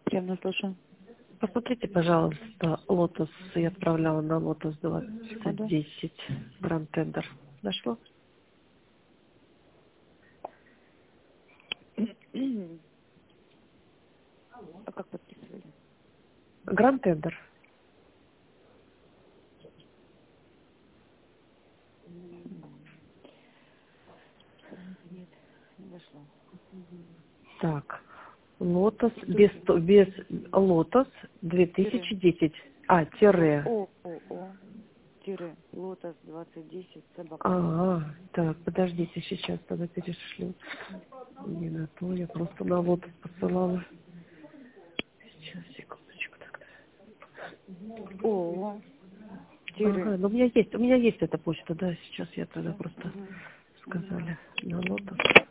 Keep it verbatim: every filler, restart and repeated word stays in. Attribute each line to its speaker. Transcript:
Speaker 1: Приятно слышу.
Speaker 2: Посмотрите, пожалуйста, лотос. Я отправляла на лотос двадцать
Speaker 1: Секунду.
Speaker 2: десять. Гранд Тендер. Дошло?
Speaker 1: А как подписывали?
Speaker 2: Гранд Тендер.
Speaker 1: Нет, не дошло.
Speaker 2: Так. Лотос без, то- без лотос две
Speaker 1: Тире.
Speaker 2: тысячи десять. А,
Speaker 1: Лот.
Speaker 2: тире.
Speaker 1: О, о, о. Тире. Лотос двадцать десять. Собака.
Speaker 2: Ага, так, подождите, сейчас тогда перешлю. Не на то, я просто на лотос посылала. Сейчас, секундочку тогда.
Speaker 1: О, тире.
Speaker 2: Ага, ну у меня есть, у меня есть эта почта, да, сейчас я тогда
Speaker 1: Все.
Speaker 2: просто
Speaker 1: Угу. Угу.
Speaker 2: сказали на лотос.